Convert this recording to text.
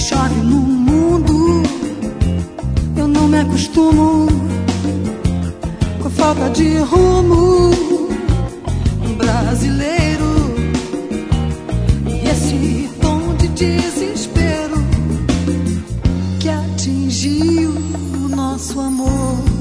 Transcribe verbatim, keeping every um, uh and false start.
chove no mundo. Eu não me acostumo com a falta de rumo. Um brasileiro e esse tom de desespero que atingiu o nosso amor.